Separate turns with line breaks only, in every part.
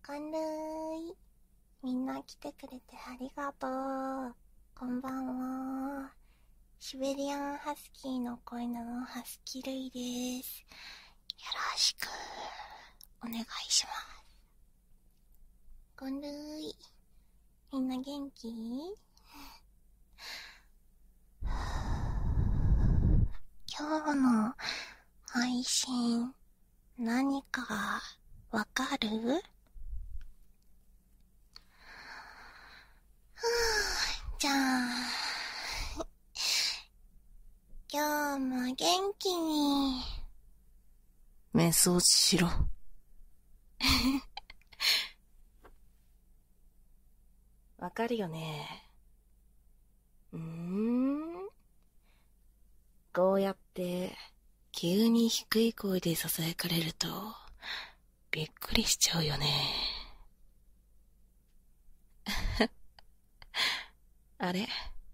こんるーい。みんな来てくれてありがとう。こんばんは。シベリアンハスキーの子犬のハスキルイです。よろしくお願いします。こんるーい。みんな元気？今日の配信何かわかる？じゃあ今日も元気に
メス落ちしろ。わかるよね。こうやって急に低い声で囁かれるとびっくりしちゃうよね。あれ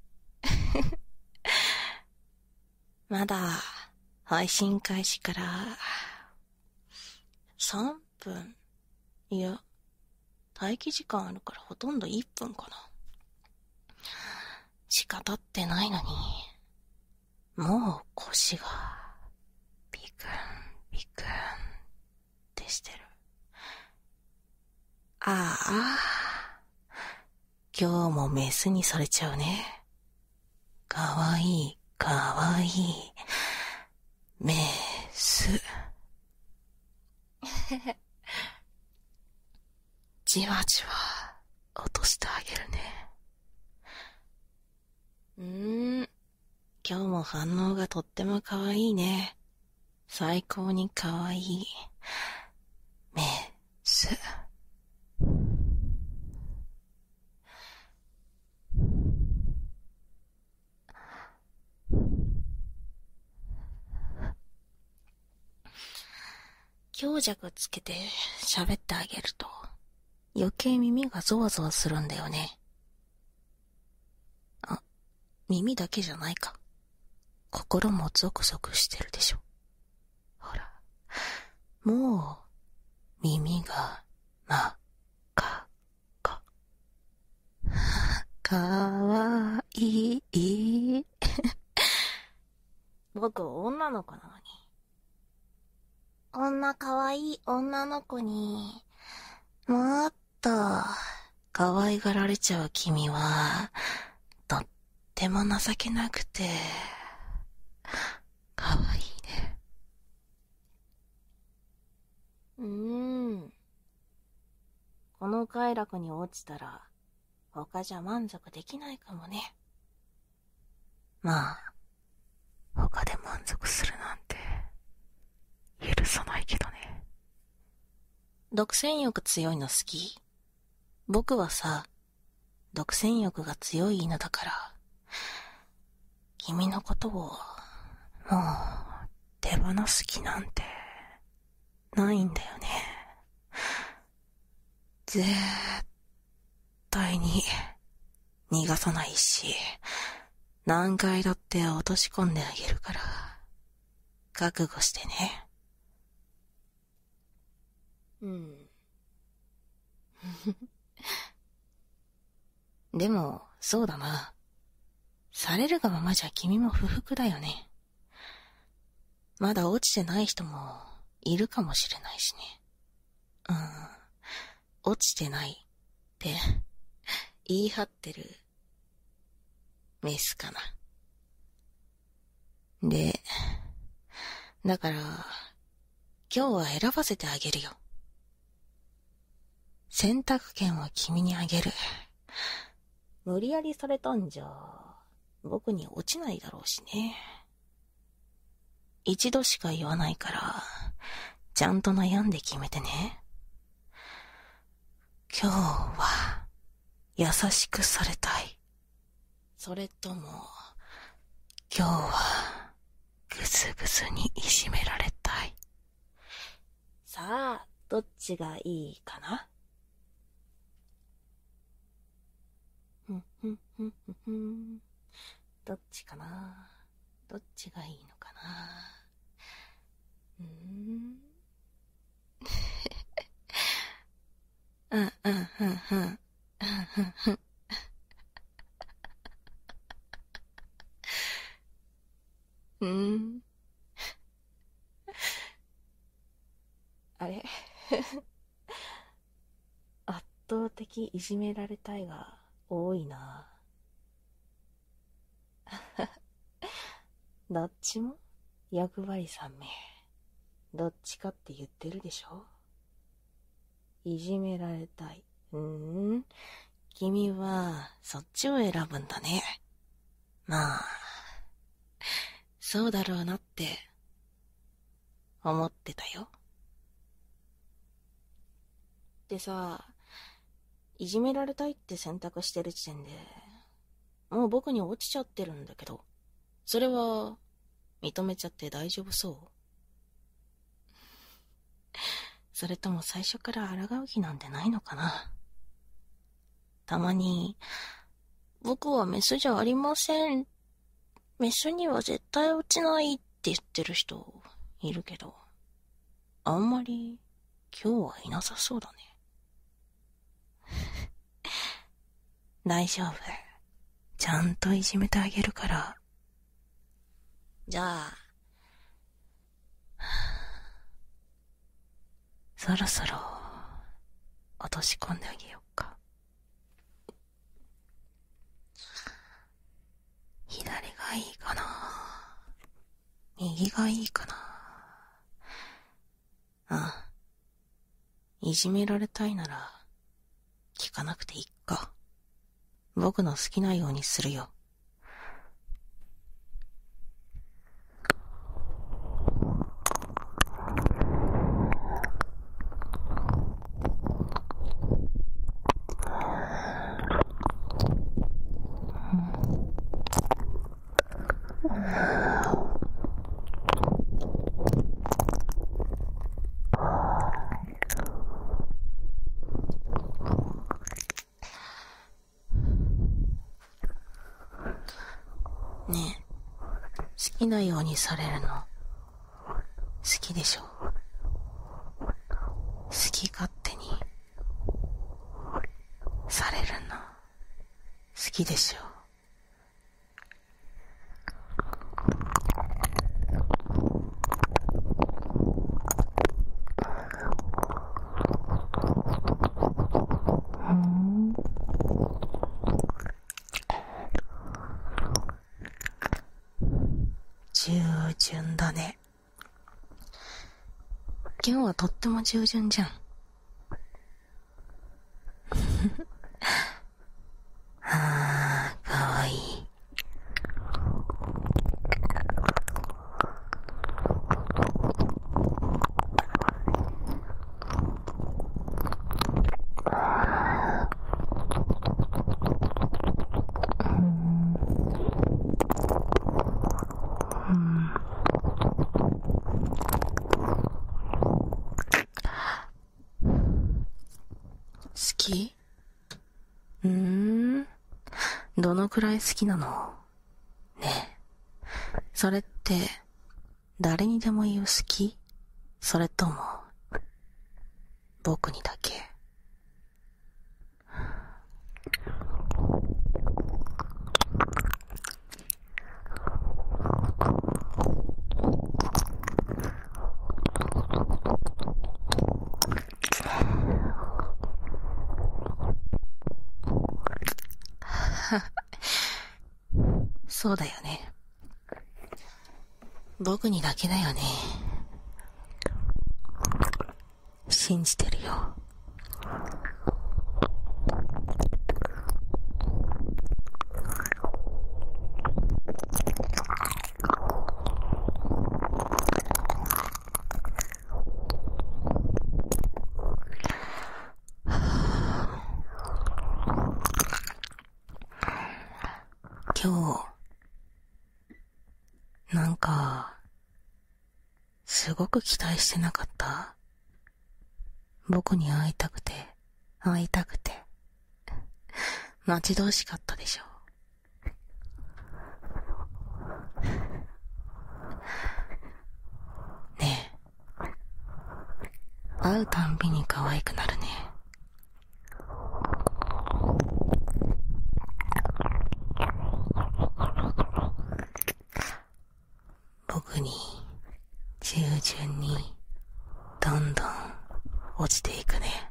まだ配信開始から3分、いや待機時間あるからほとんど1分かなしか経ってないのに、もう腰がビクンビクンってしてる。ああ、今日もメスにされちゃうね。かわいいかわいいメス。じわじわ落としてあげるね。今日も反応がとってもかわいいね。最高にかわいいメス。強弱つけて喋ってあげると余計耳がゾワゾワするんだよね。あ、耳だけじゃないか。心もゾクゾクしてるでしょ。ほら、もう耳が真っ赤っか。かわいい。僕女の子なのに。
女かわいい女の子にもっと
可愛がられちゃう君はとっても情けなくて可愛いね。この快楽に落ちたら他じゃ満足できないかもね。まあ他で満足するなんて許さないけどね。独占欲強いの好き？僕はさ、独占欲が強い犬だから、君のことをもう手放す気なんてないんだよね。絶対に逃がさないし、何回だって落とし込んであげるから覚悟してね。でもそうだな、されるがままじゃ君も不服だよね。まだ落ちてない人もいるかもしれないしね。落ちてないって言い張ってるメスかな。で、だから今日は選ばせてあげるよ。選択権は君にあげる。無理やりされたんじゃ僕に落ちないだろうしね。一度しか言わないからちゃんと悩んで決めてね。今日は優しくされたい、それとも今日はぐずぐずにいじめられたい。さあどっちがいいかな。どっちかな、どっちがいいのかな。 うんふんふん。うんふんふん。あれ圧倒的いじめられたいが多いな。どっちも欲張りさんめ。どっちかって言ってるでしょ。いじめられたい。君はそっちを選ぶんだね。まあ、そうだろうなって思ってたよ。でさ、いじめられたいって選択してる時点で、もう僕に落ちちゃってるんだけど、それは認めちゃって大丈夫そう？それとも最初から抗う気なんてないのかな。たまに、僕はメスじゃありません。メスには絶対落ちないって言ってる人いるけど、あんまり今日はいなさそうだね。大丈夫。ちゃんといじめてあげるから。じゃあ、そろそろ落とし込んであげようか。左がいいかな、右がいいかな。あ、いじめられたいなら聞かなくていいか。僕の好きなようにするよ。ねえ、好きなようにされるの好きでしょ。好き勝手にされるの好きでしょ。従順だね。今日はとっても従順じゃん。あー、かわいい。好き？どのくらい好きなの？ねえ、それって誰にでも言う好き？それとも僕にだけ？そうだよね。僕にだけだよね。信じてるよ。今日、なんか、すごく期待してなかった？僕に会いたくて、待ち遠しかったでしょ。ねえ、会うたんびに可愛くなるね。 ていくね。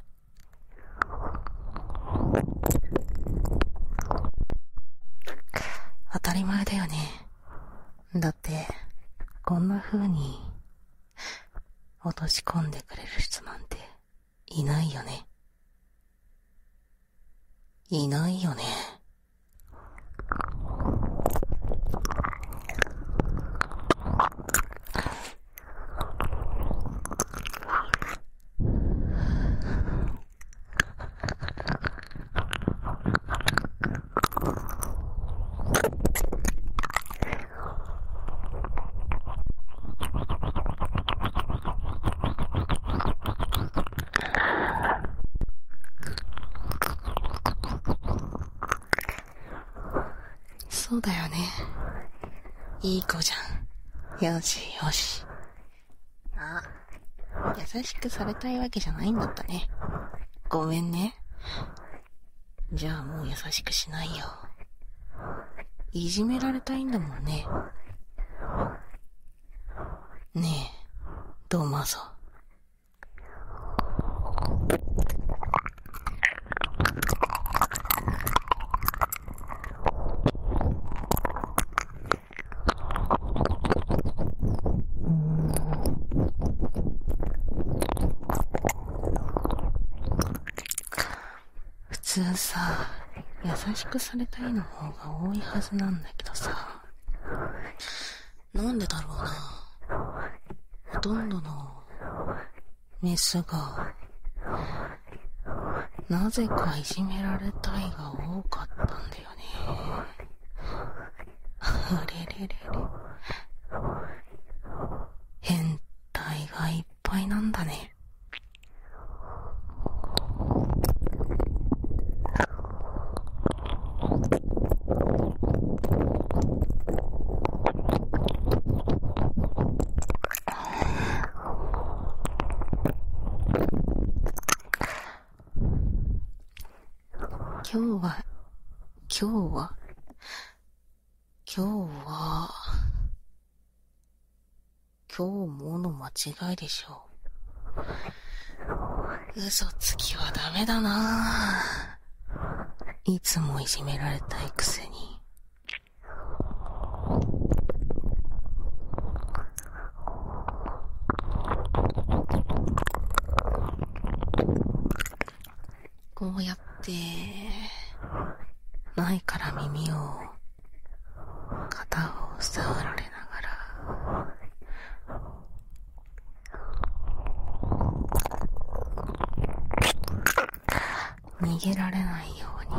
当たり前だよね。だって、こんな風に落とし込んでくれる人なんていないよね。いないよね。そうだよね。いい子じゃん。よしよし。あ、優しくされたいわけじゃないんだったね。ごめんね。じゃあもう優しくしないよ。いじめられたいんだもんね。ねえ、どうまぞ。普通さ、優しくされたいの方が多いはずなんだけどさ、なんでだろうな。ほとんどのメスがなぜかいじめられたいが多かったんだよね。あれれれれ、変態がいっぱいなんだね。今日もの間違いでしょう。嘘つきはダメだな。いつもいじめられたいくせに。こうやって前から耳を片方触られながら逃げられないように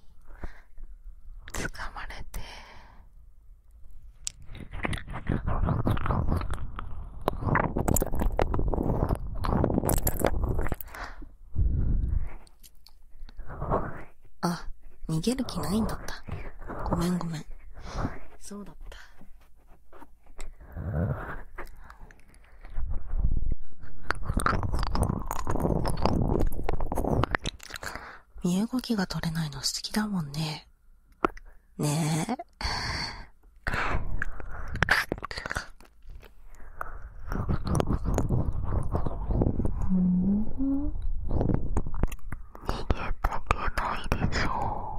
掴まれて、あ、逃げる気ないんだった。ごめん。そうだった。身動きが取れないの好きだもんね。ねえ。逃げたくないでしょ。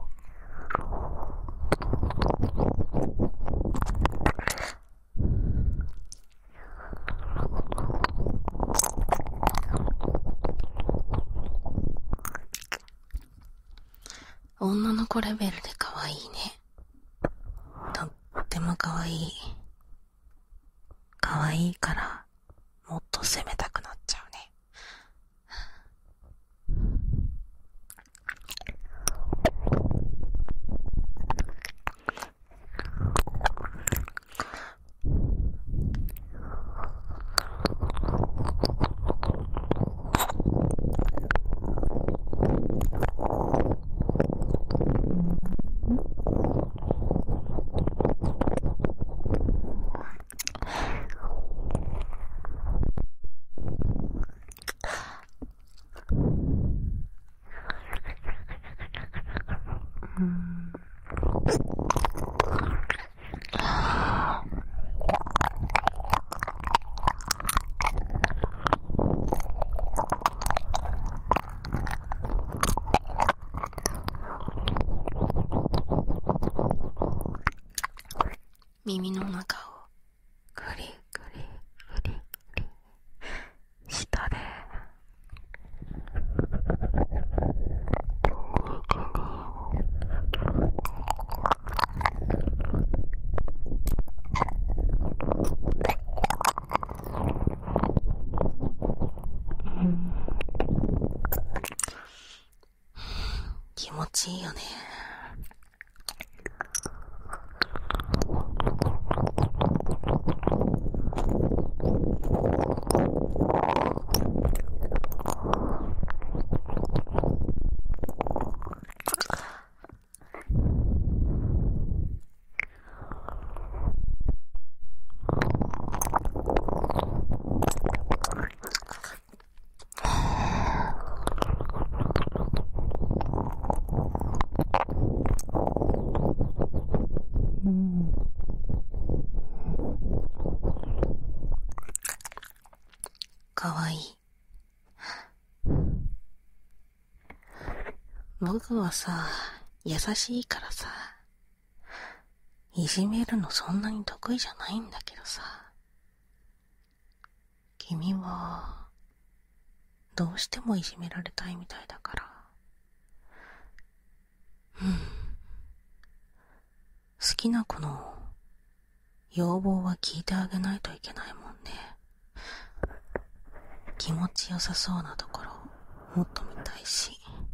女の子レベルで可愛いね。とっても可愛い。可愛いからもっと攻めたくなっちゃうね。 耳の中をグリグリグリグリ下で気持ちいいよね。かわいい。僕はさ、優しいからさ、いじめるのそんなに得意じゃないんだけどさ、君はどうしてもいじめられたいみたいだから、好きな子の要望は聞いてあげないといけないもんね。気持ちよさそうなところもっと見たいし。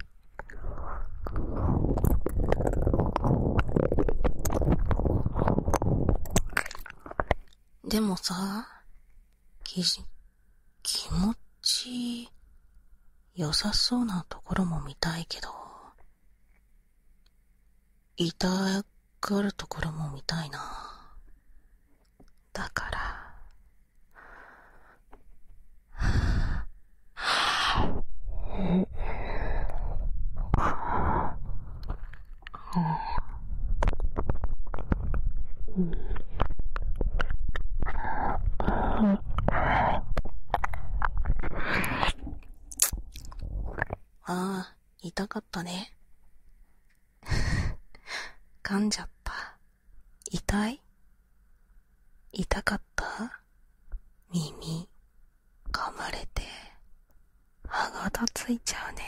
でもさ、気持ち良さそうなところも見たいけど、痛がるところも見たいな。だから、ああ、痛かったね。噛んじゃった。痛い？痛かった？耳、噛まれて、歯が立ついちゃうね。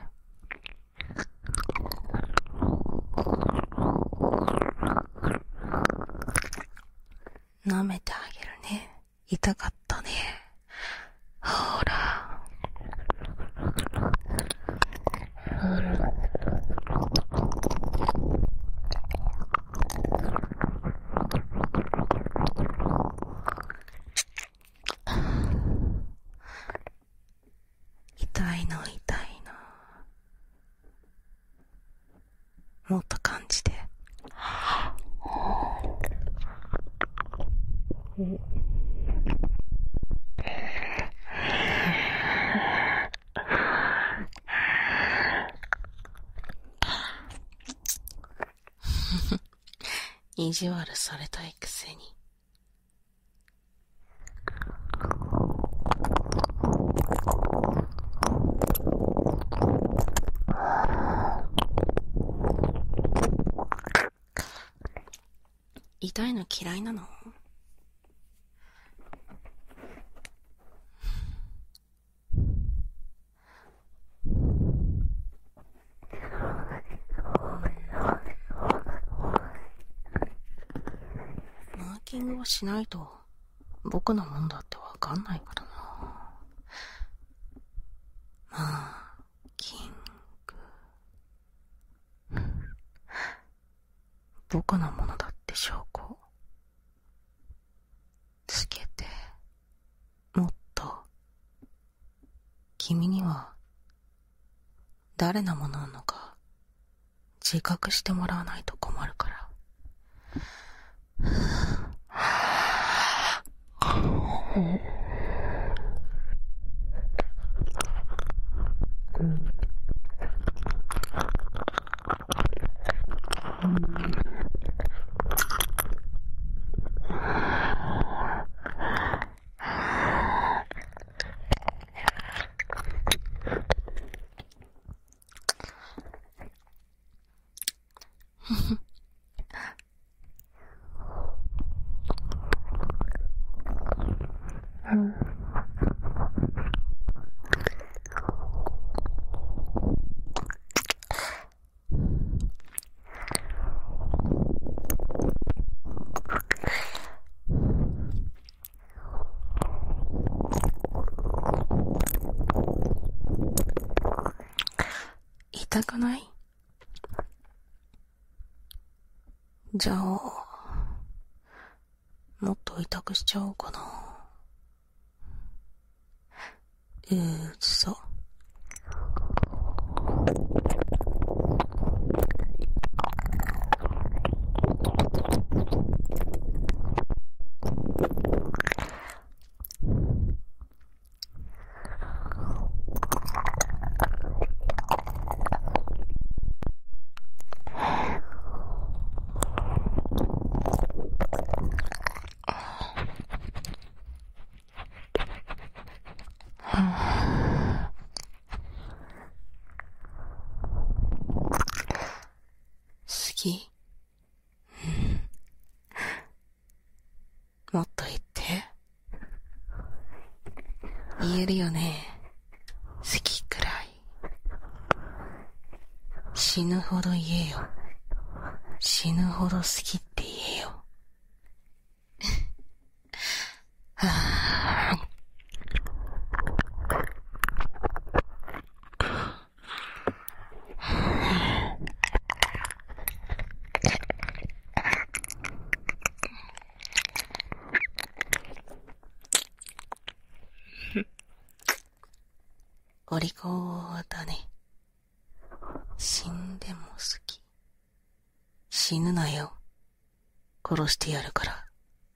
舐めてあげるね。痛かったね。ほら。痛いの痛いの。もっと感じて。意地悪されたいくせに。痛いの嫌いなの？マーキングはしないと僕のもんだってわかんないからな。マーキング。僕のものだって証拠つけて、もっと君には誰のものなのか自覚してもらわないと困るから。 痛くない？じゃあ、もっと痛くしちゃおうかな。嘘。好き？もっと言って。言えるよね。好きくらい。死ぬほど言えよ。死ぬほど好きって言えよ。はぁ。お利口だね。死んでも好き。死ぬなよ。殺してやるから。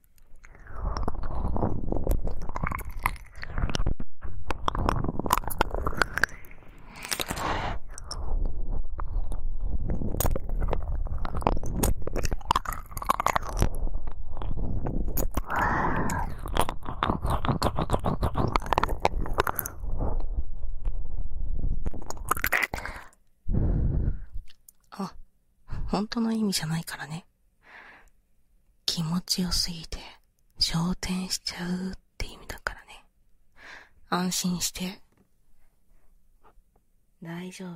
あ、本当の意味じゃないからね。気持ちよすぎて昇天しちゃうって意味だからね。安心して。大丈夫。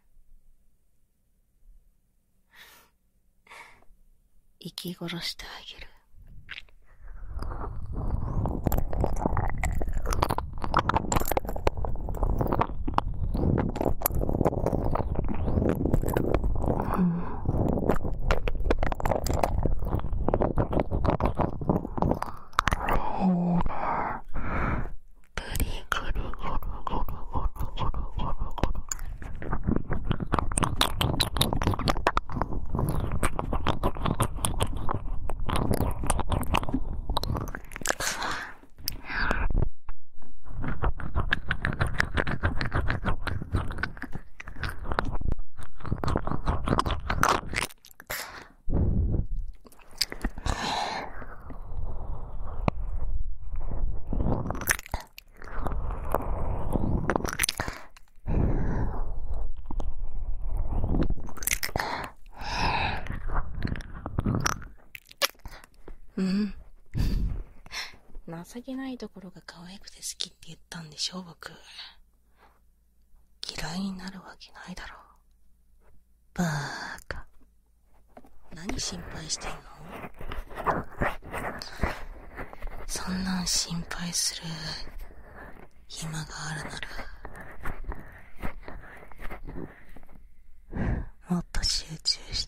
息殺してあげる。情けないところが可愛くて好きって言ったんでしょ、僕。嫌いになるわけないだろ。バーカ。何心配してんの？そんなん心配する暇があるなら、もっと集中して。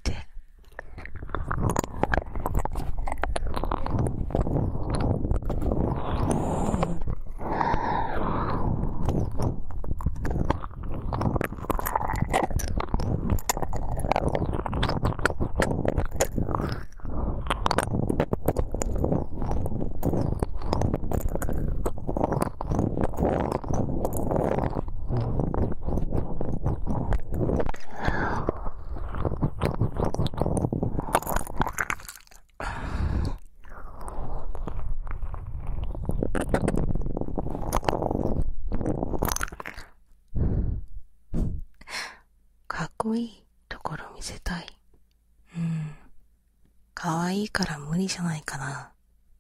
かっこいいところ見せたい。可愛いから無理じゃないかな。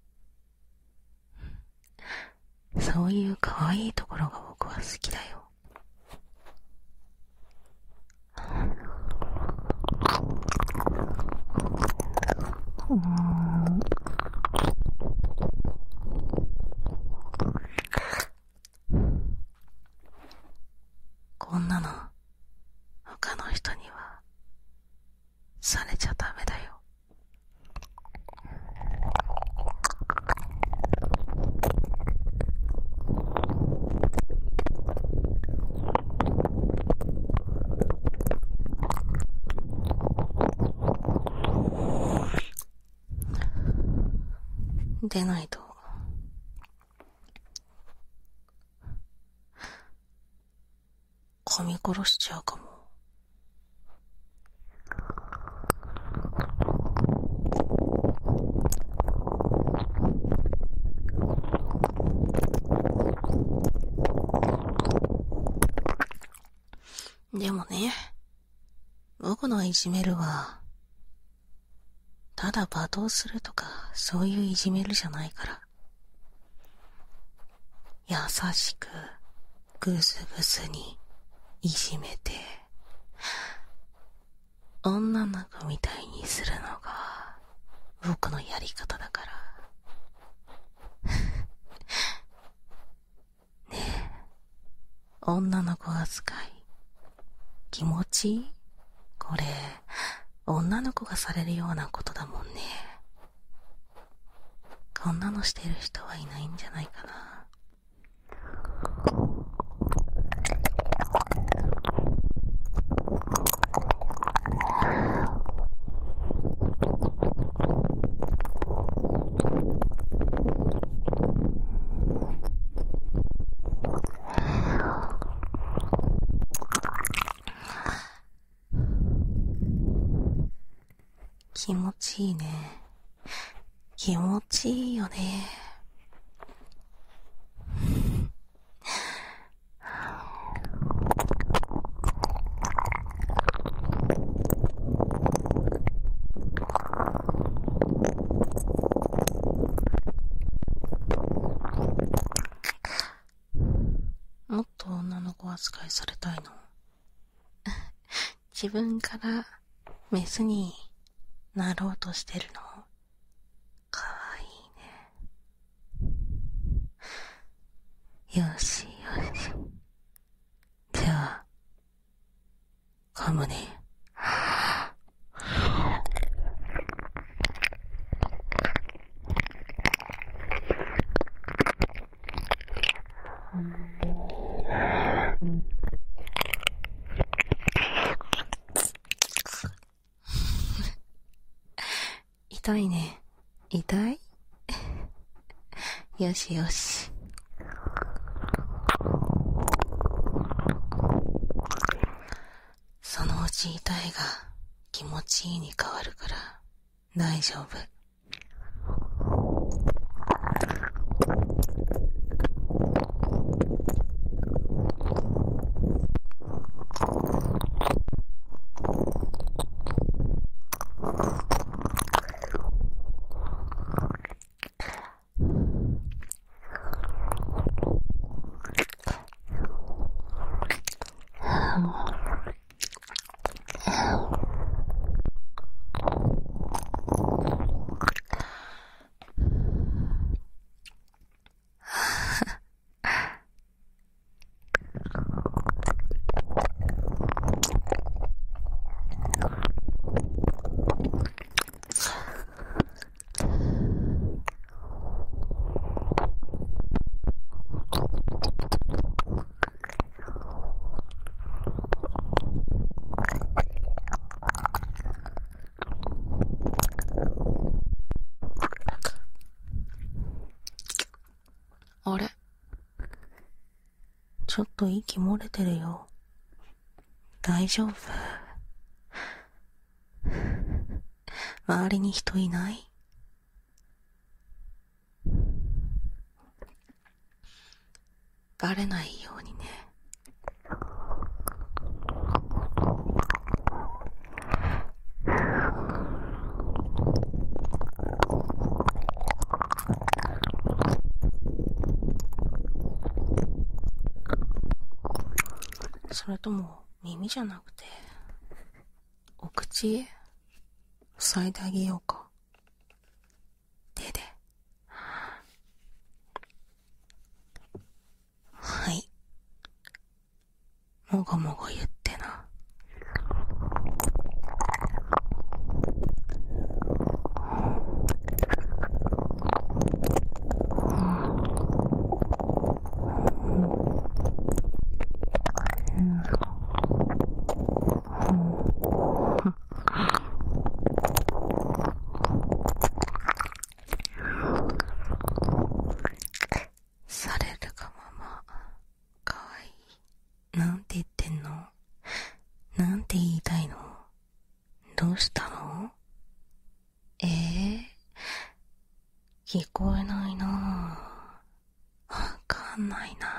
そういう可愛いところが僕は好きだよ。こんなの他の人にはされちゃダメだよ。でないと噛み殺しちゃうかも。でもね、僕のいじめるはただ罵倒するとかそういういじめるじゃないから、優しくぐずぐずにいじめて女の子みたいにするのが僕のやり方だから。ねえ、女の子扱い気持ちいい？これ女の子がされるようなことだもんね。こんなのしてる人はいないんじゃないかな。気持ちいいね。気持ちいいよね。もっと女の子扱いされたいの？自分からメスになろうとしてるの？かわいいね。よしよし。じゃあ、噛むね。痛いね。痛い？よしよし。そのうち痛いが気持ちいいに変わるから大丈夫。あれ？ちょっと息漏れてるよ。大丈夫？周りに人いない？バレないようにね。それとも耳じゃなくてお口塞いであげようか。手で。はい。もごもご言ってな。 聞こえないなぁ。わかんないな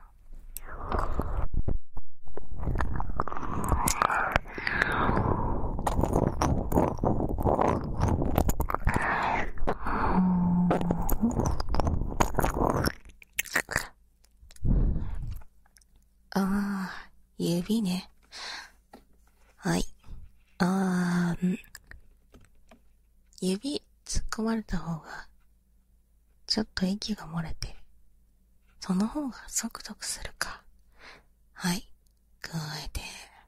指ね。はい。指突っ込まれた方が、ちょっと息が漏れて、その方がゾクゾクするか。はい。加えて。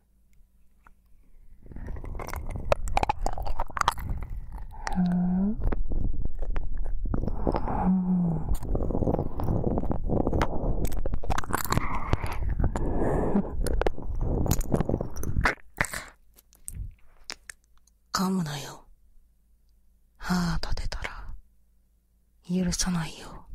噛むなよ。歯立てたら、許さないよ。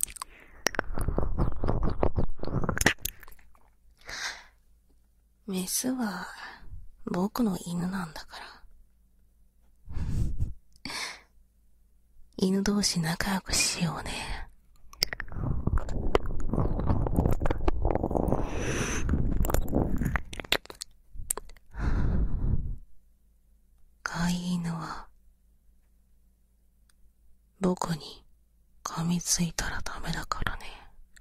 メスは、僕の犬なんだから。犬同士仲良くしようね。飼い犬は、僕に噛みついたらダメだからね。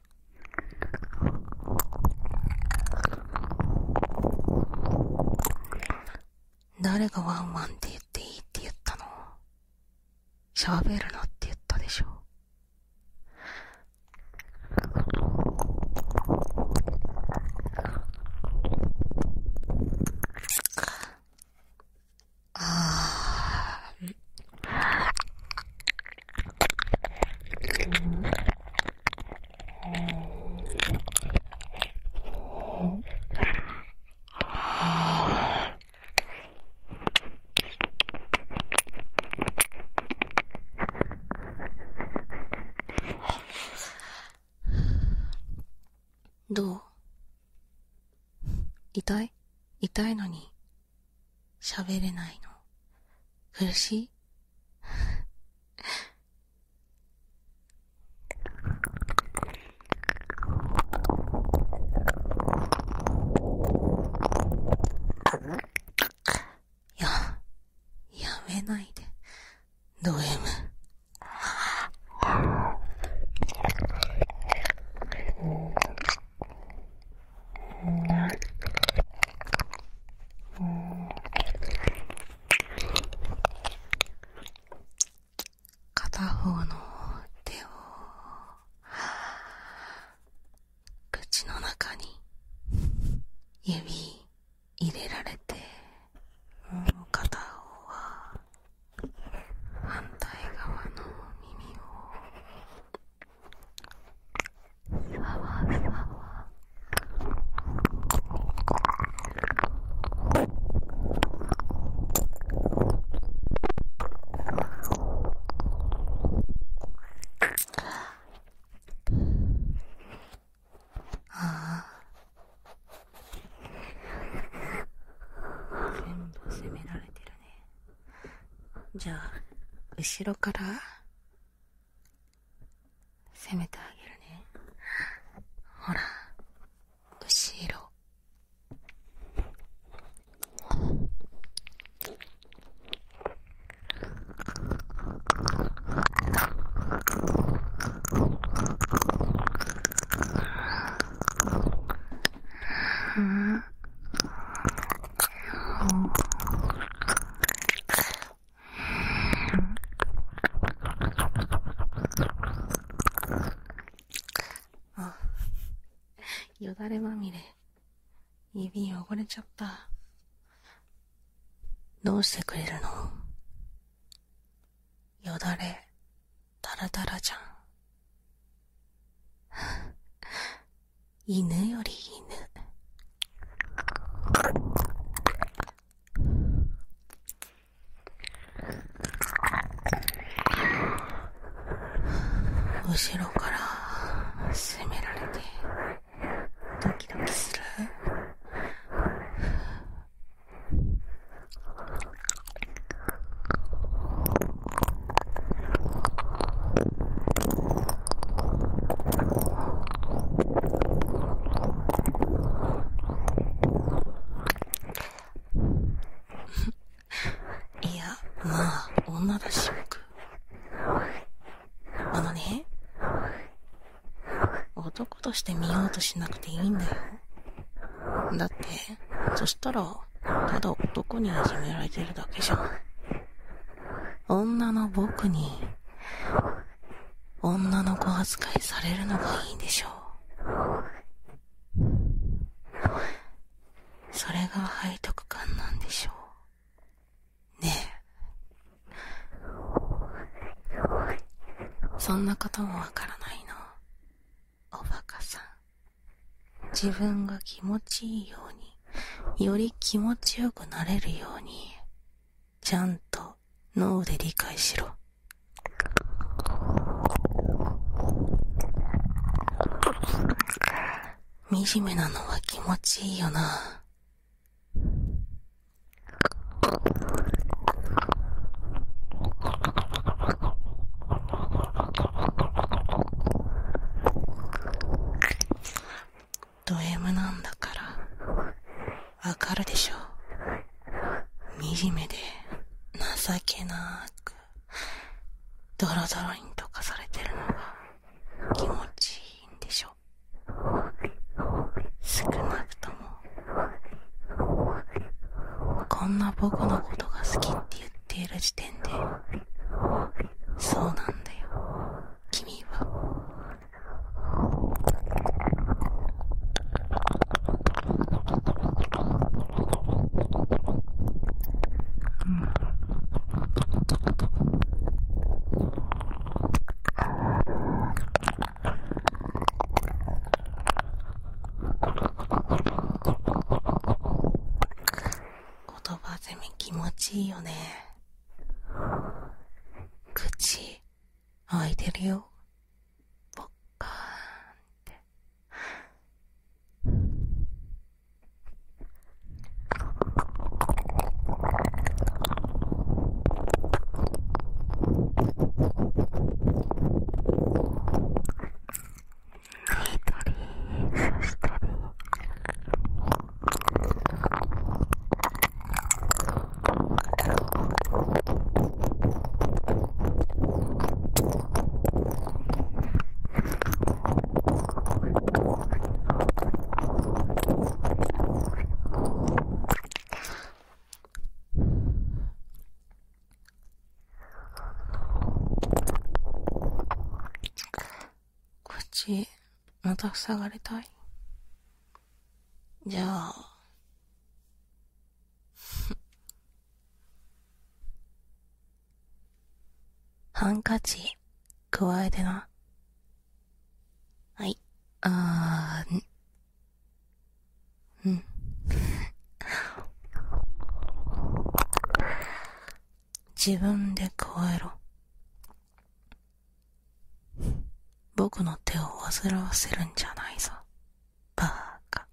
誰がワンワンって言っていいって言ったの？喋るなって言ったでしょ。どう？痛いのに喋れないの苦しい？やめないで、ド M。片方の手を口の中に指入れられて、もう片方は反対側の耳をさわさわ。全部責められてるね。じゃあ後ろから攻めてあげるね。ほら、後ろ。よだれまみれ。指汚れちゃった。どうしてくれるの？よだれダラダラじゃん。犬より犬。後ろから攻められてドキドキする。 して見ようとしなくていいんだよ。だって、そしたら、ただ男にいじめられてるだけじゃん。女の僕に、女の子扱いされるのがいいんでしょう。それが背徳感なんでしょう。ねえ。そんなこともわからないの。おバカさん。自分が気持ちいいように、より気持ちよくなれるように、ちゃんと脳で理解しろ。惨めなのは気持ちいいよな。ド M なんだからわかるでしょ。惨めで情けなくドロドロに溶かされてるのが気持ちいいんでしょ。少なくともこんな僕のことが好きって言っている時点でそうなんだよ、君は。言葉攻め気持ちいいよね。口開いてるよ。ぽっかーんって。泣いたりそしたり口また塞がれたい。じゃあハンカチ加えてな。はい。自分で加えろ。僕の手を煩わせるんじゃないぞ、バカ。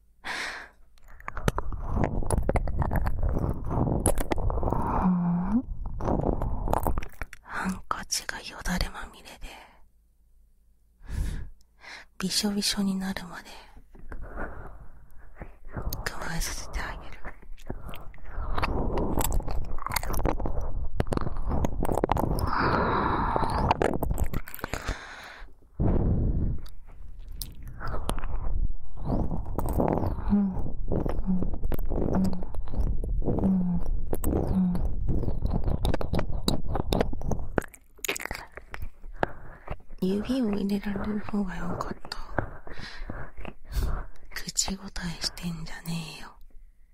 ハンカチがよだれまみれでびしょびしょになるまで加えさせてあげる。指を入れられる方がよかった。口答えしてんじゃねえよ。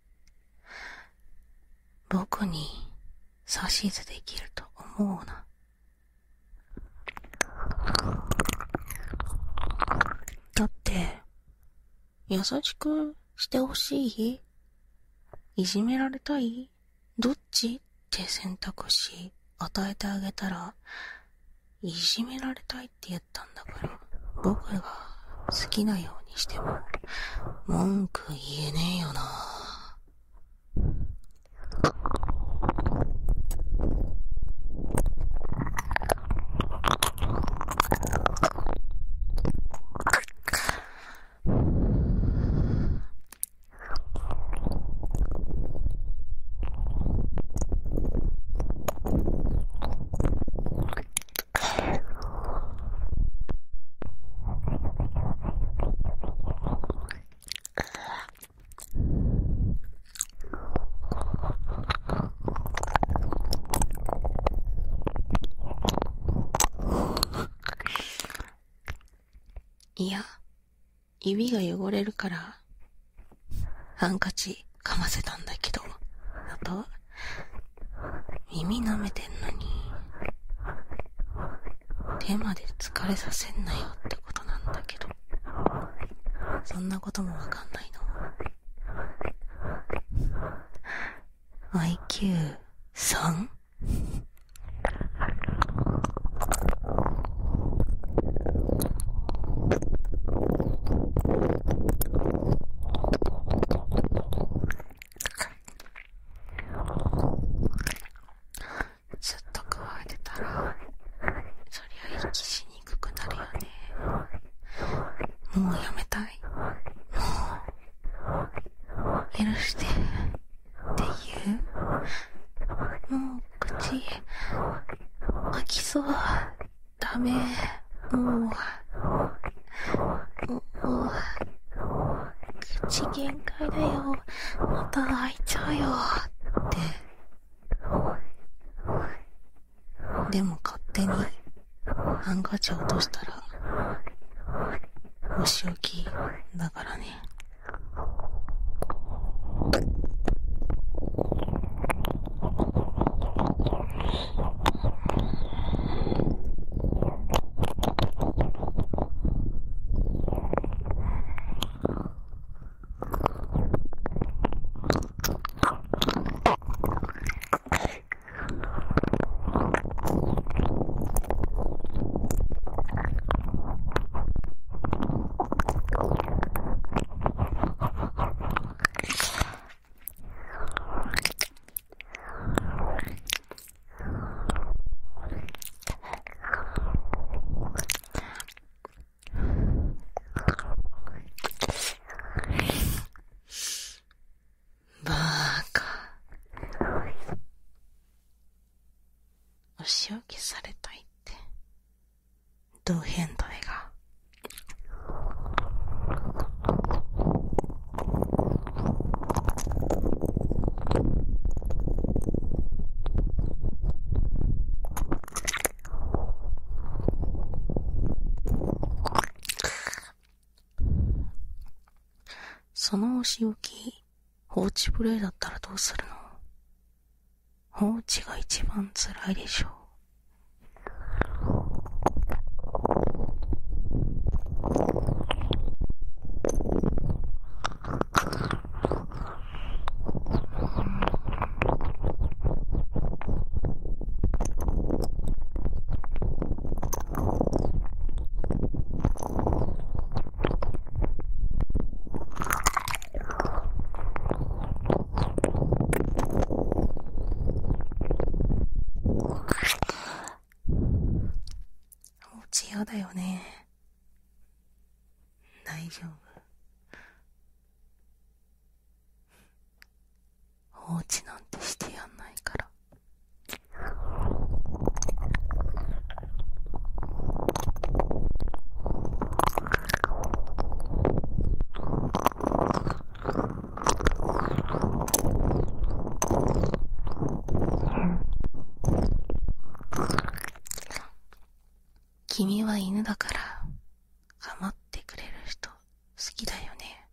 僕に指図できると思うな。だって優しくしてほしい？いじめられたい？どっちって選択肢与えてあげたら、いじめられたいって言ったんだから、僕が好きなようにしても文句言えねえよな。 指が汚れるからハンカチかませたんだけど、あと耳舐めてんのに手まで疲れさせんなよってことなんだけど、そんなこともわかんないの。IQ3？ ずっと食われてたらそりゃ息しにくくなるよね。もうやめたい。許してって言う？もう口開きそう。ダメ。もう口限界だよ。また開いちゃうよって。でも勝手にハンカチ落としたらお仕置きだからね。バカ。お仕置きされたいってどう変態が。そのお仕置き放置プレイだったらどうするの？放置が一番辛いでしょ。嫌だよね。大丈夫。放置なんてしてやんないから。君は犬だから構ってくれる人好きだよね。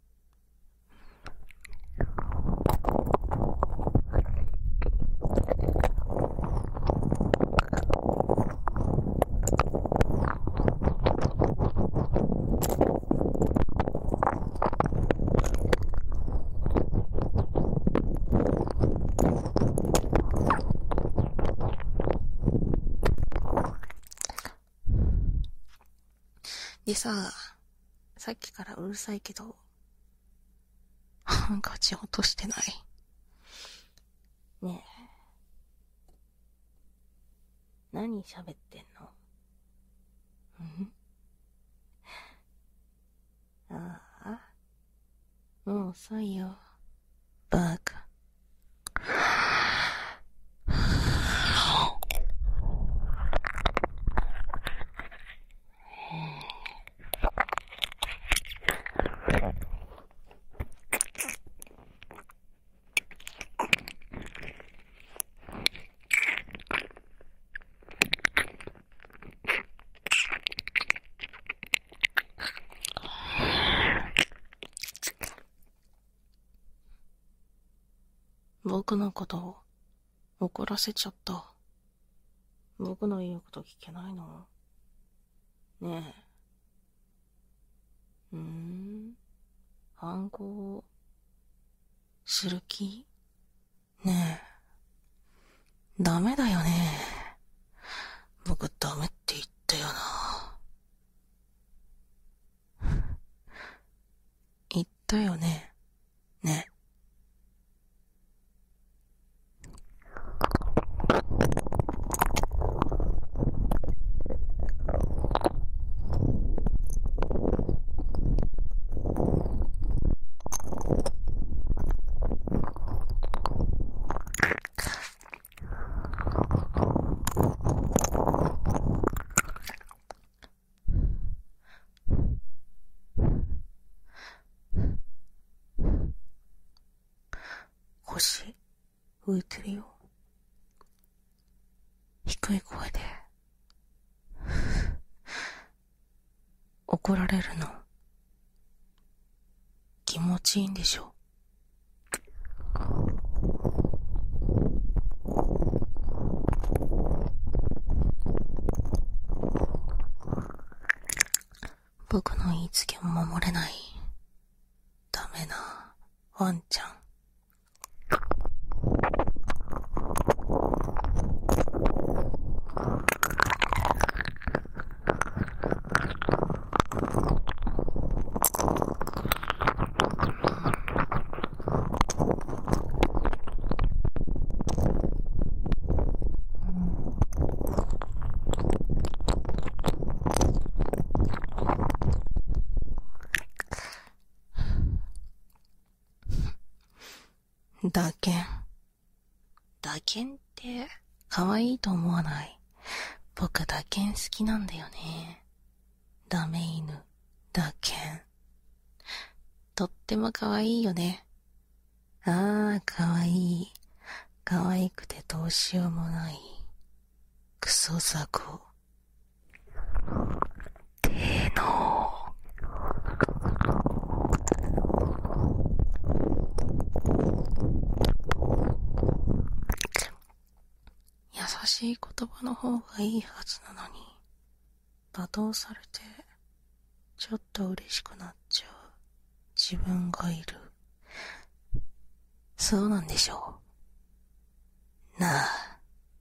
でさっきからうるさいけどハンカチ落としてない？ねえ、何喋ってんの？ああ、もう遅いよ、バカ。 僕のことを怒らせちゃった。僕の言うこと聞けないの？ねえ。反抗する気？ねえ。ダメだよね。僕ダメって言ったよな。言ったよね。ね。星浮いてるよ。低い声で怒られるの気持ちいいんでしょ？僕の言いつけを守れないダメなワンちゃん。打鍵。打鍵って可愛いと思わない？僕打鍵好きなんだよね。ダメ犬、打鍵。とっても可愛いよね。ああ、可愛い。可愛くてどうしようもない。クソザコ。ての。優しい言葉の方がいいはずなのに、罵倒されて、ちょっと嬉しくなっちゃう自分がいる。そうなんでしょう。なあ。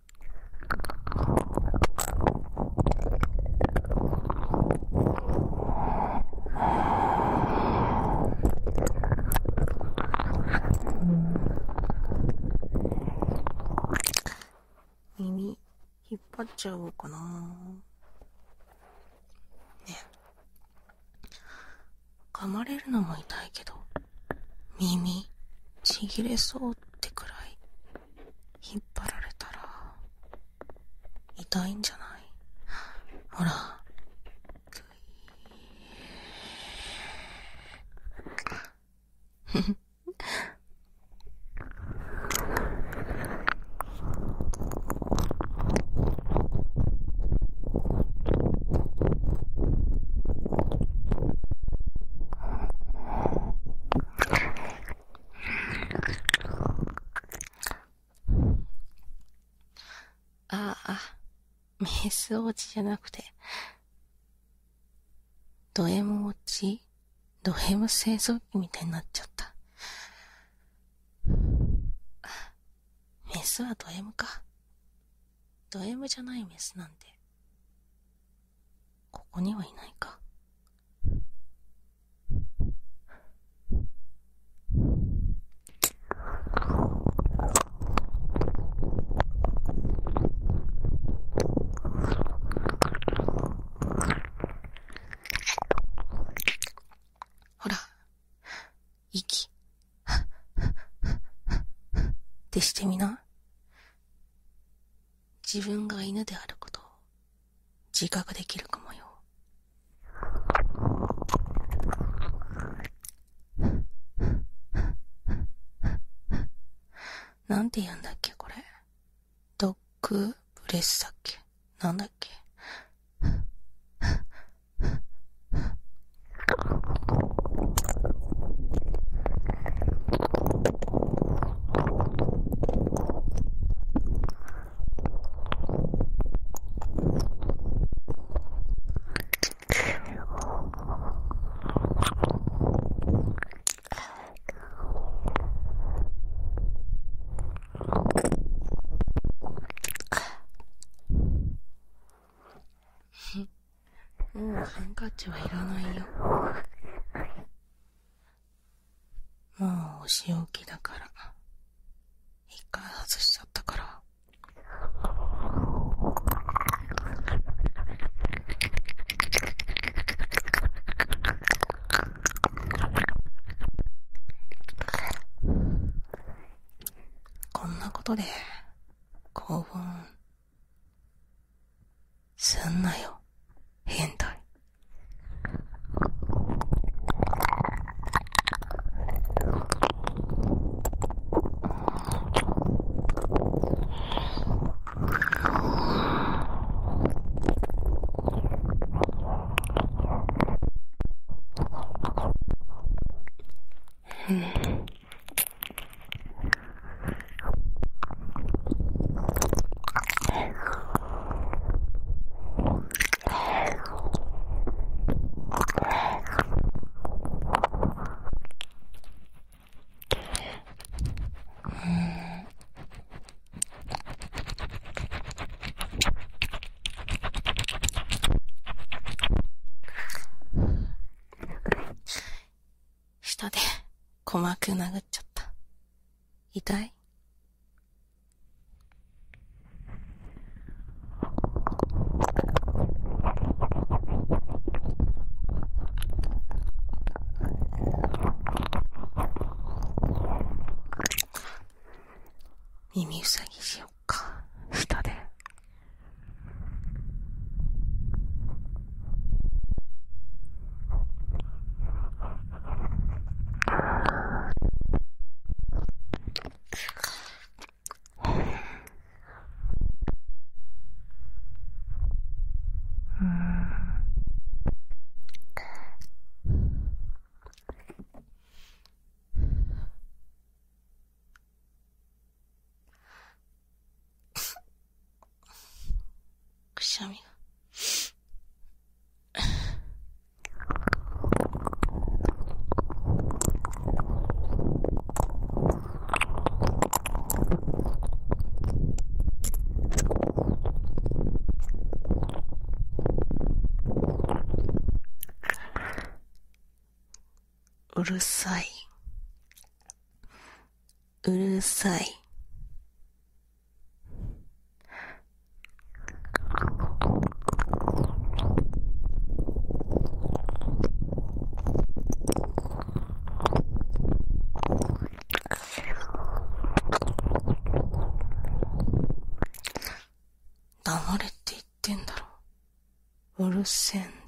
耳引っ張っちゃおうかな。ね。噛まれるのも痛いけど、耳ちぎれそうってくらい引っ張られたら痛いんじゃない？ほら。メス落ちじゃなくて、ド M 落ち？ド M 製造機みたいになっちゃった。メスはド M か。ド M じゃないメスなんて、ここにはいないか。ほら、息ってしてみな。自分が犬であることを自覚できるかもよ。なんて言うんだっけこれ。ドッグブレスだっけ？なんだっけ？ もハンカチはいらないよ。もうお仕置きだから。一回外しちゃったから。こんなことで興奮すんなよ、変態。舌で鼓膜殴っちゃった。痛い？耳うさぎしよっか、舌で。くしゃみが。うるさい。うるさい。黙れって言ってんだろ。うるせえんだよ。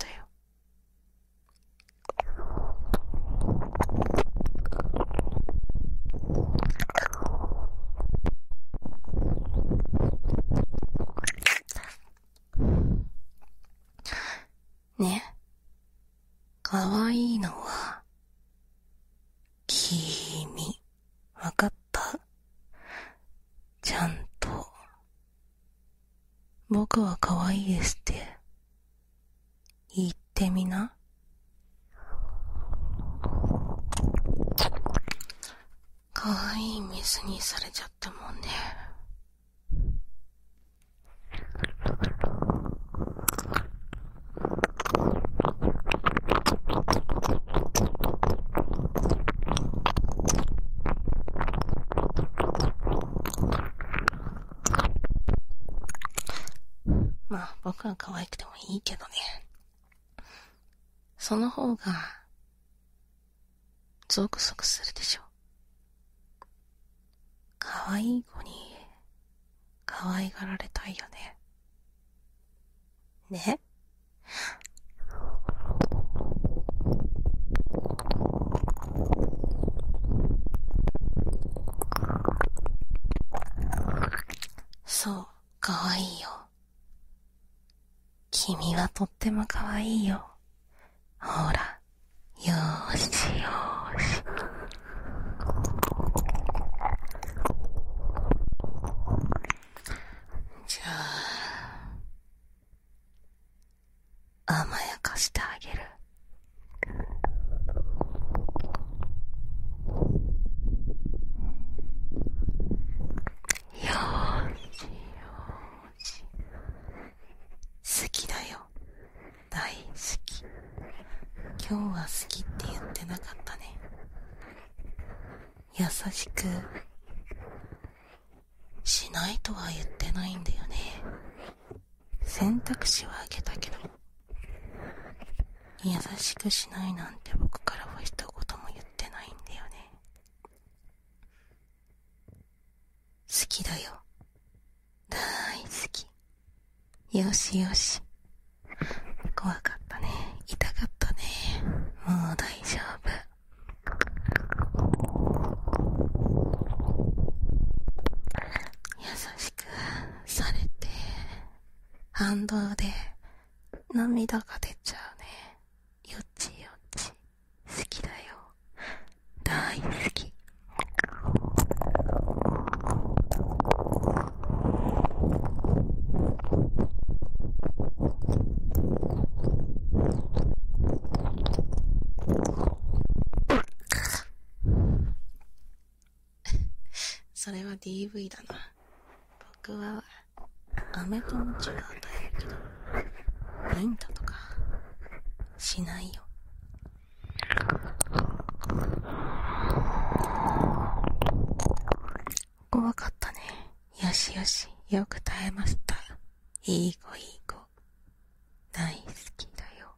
ね、かわいいのは君、わかった？ちゃんと僕はかわいいですって言ってみな。かわいいメスにされちゃったもんね。まあ僕は可愛くてもいいけどね。その方がゾクゾクするでしょ。可愛い子に可愛がられたいよね。ね？そう、可愛いよ。君はとっても可愛いよ。ほら、よーしよーし。じゃあ、甘やかしてあげる。よーしよーし。好きだよ。大好き。 今日は好きって言ってなかったね。優しくしないとは言ってないんだよね。選択肢はあげたけど、優しくしないなんて僕からは一言も言ってないんだよね。好きだよ。大好き。よしよし。怖かったね。痛かったね。もう大丈夫。優しくされて、反動で涙が出ちゃうね。よちよち。好きだよ。大好き。それは DV だな。僕は飴とムチを与えるけど、ビンタとかしないよ。怖かったね。よしよし、よく耐えました。いい子いい子。大好きだよ。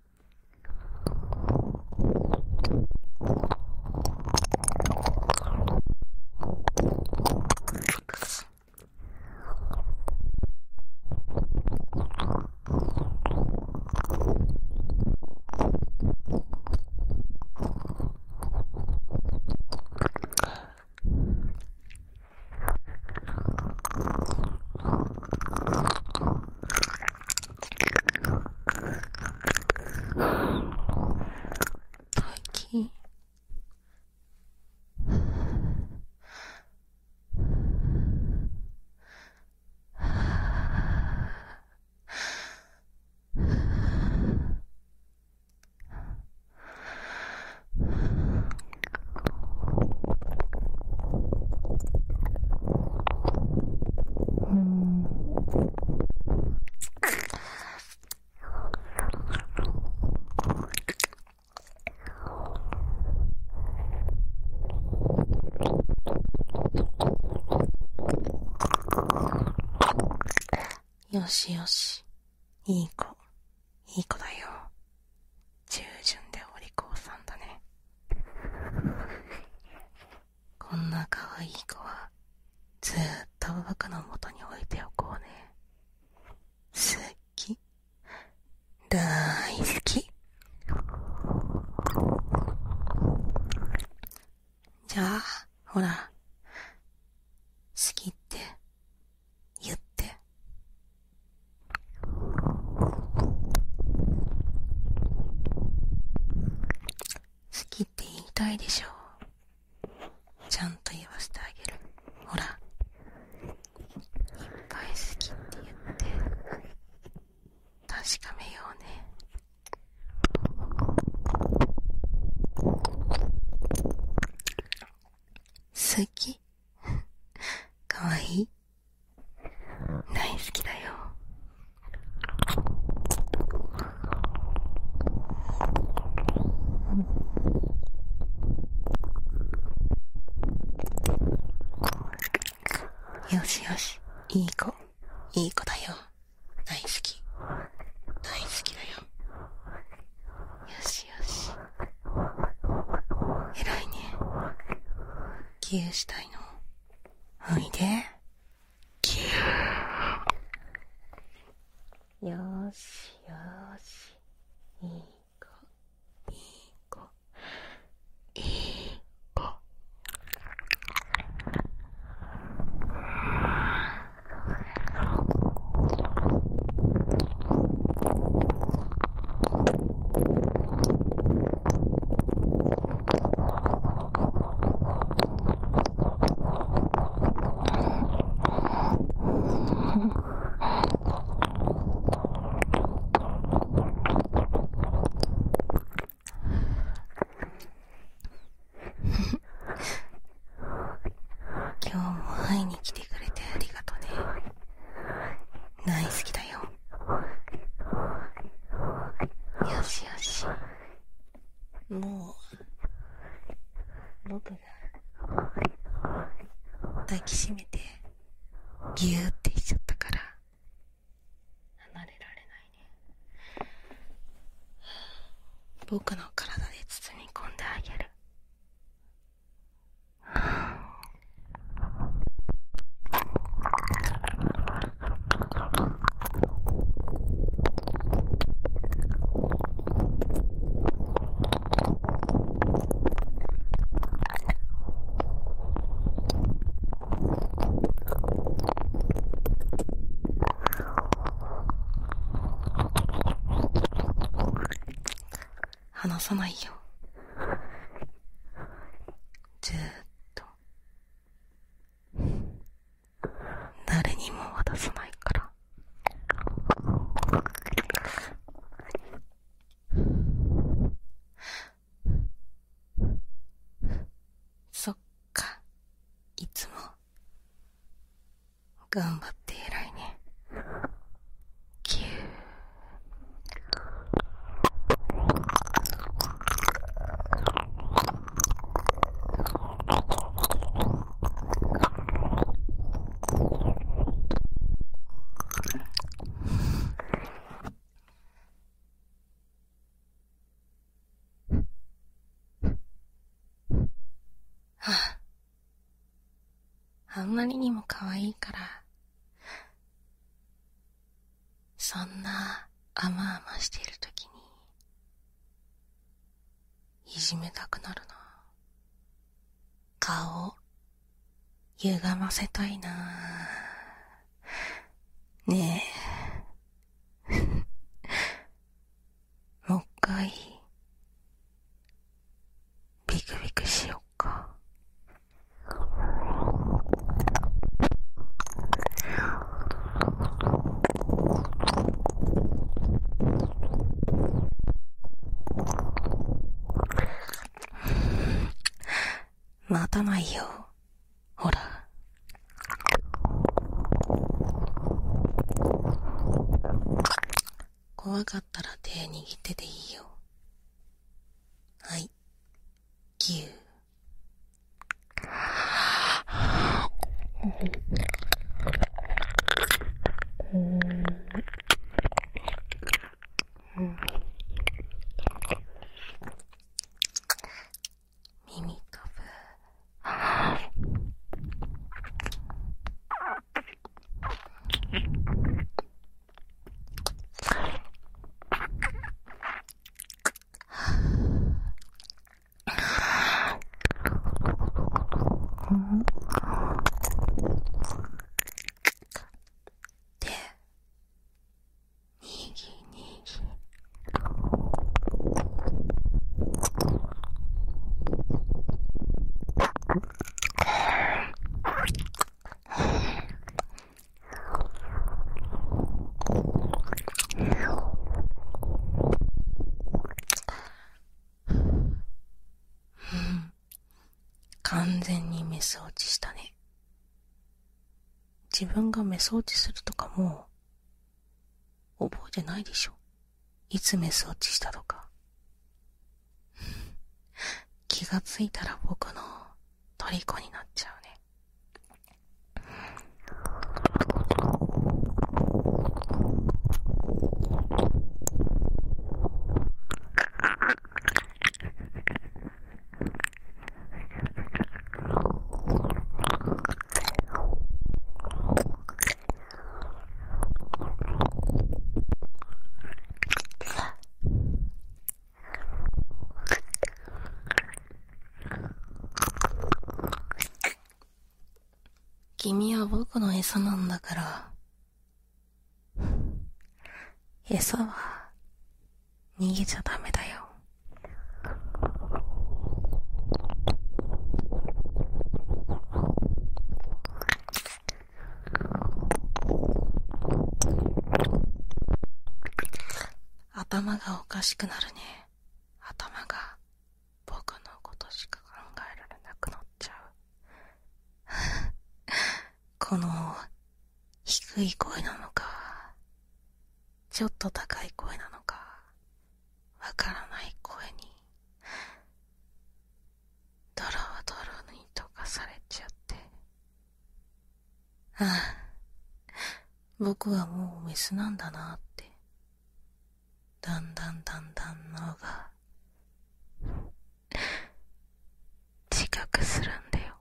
時よしよし、いい子、いい子だよ。従順でお利口さんだね。こんな可愛い子はずーっと僕の元に置いておこうね。好き、大好き。じゃあ、ほら、好きって言って。好きって言いたいでしょ。ちゃんと言わせてあげる。ほら、いっぱい好きって言って確かめようね。好きかわいい、大好きだよ。よしよし、いい子、いい子だよ。大好き、大好きだよ。よしよし。偉いね。ギューしたいの？おいで。ギュー。よーしよーし。いい子、いい子、いい子。今日も会いに来てくれてありがとね。大好きだよ。よしよし、 しめてギューってしちゃったから離れられないね。僕の体で包み込んであげる。離さないよ。ずーっと誰にも渡さないから。そっか、いつも頑張って偉いね。キュー。あんまりにも可愛いから、そんな甘々しているときにいじめたくなるな。顔歪ませたいな。ねえもう一回ビクビクしよっか。待たないよ。ほら。怖かったら手握ってていいよ。はい。ギュー。耳たぶ。で、にぎにぎ。完全にメス落ちしたね。自分がメス落ちするとかもう覚えてないでしょ。いつメス落ちしたとか。気がついたら僕の虜になっちゃうね。君は僕の餌なんだから、餌は逃げちゃダメだよ。頭がおかしくなるね。頭が僕のことしか考えられなくなっちゃう。この低い声なのか、ちょっと高い声なのか、わからない声に、ドロドロに溶かされちゃって、 ああ、僕はもうメスなんだなって、だんだん脳が自覚するんだよ。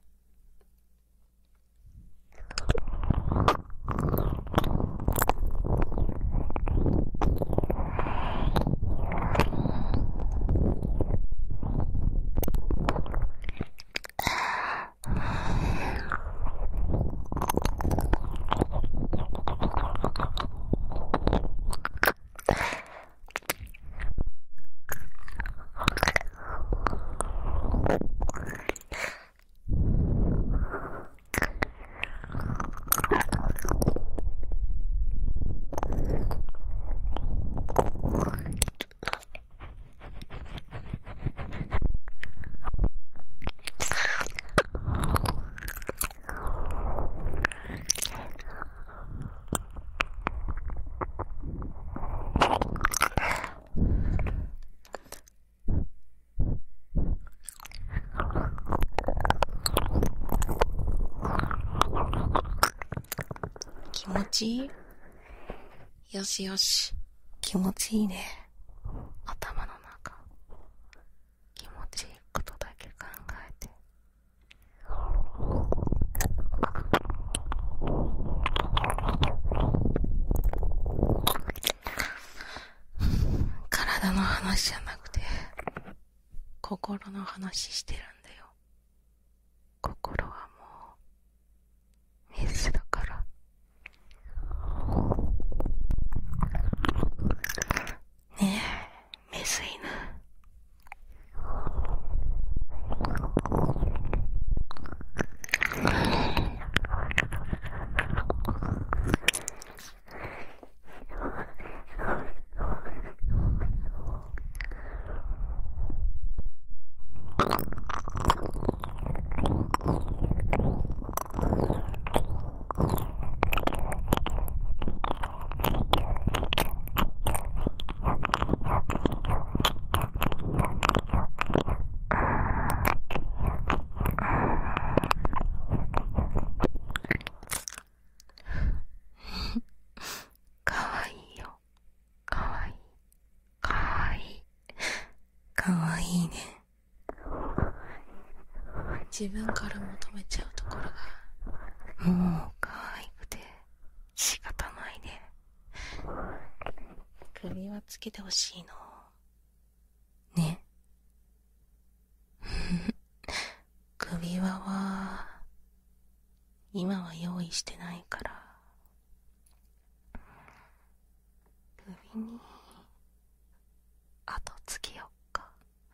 気持ちいい？よしよし。気持ちいいね。頭の中。気持ちいいことだけ考えて。体の話じゃなくて、心の話してるんだよ。心はもう、メスだから。ねえ、メス犬。かわいいよ。かわいい。かわいい。かわいいね。自分から求めちゃうところが、もう可愛くて仕方ないね。首はつけてほしいの。ね。首輪は、今は用意してないから。首に、後つけよっか。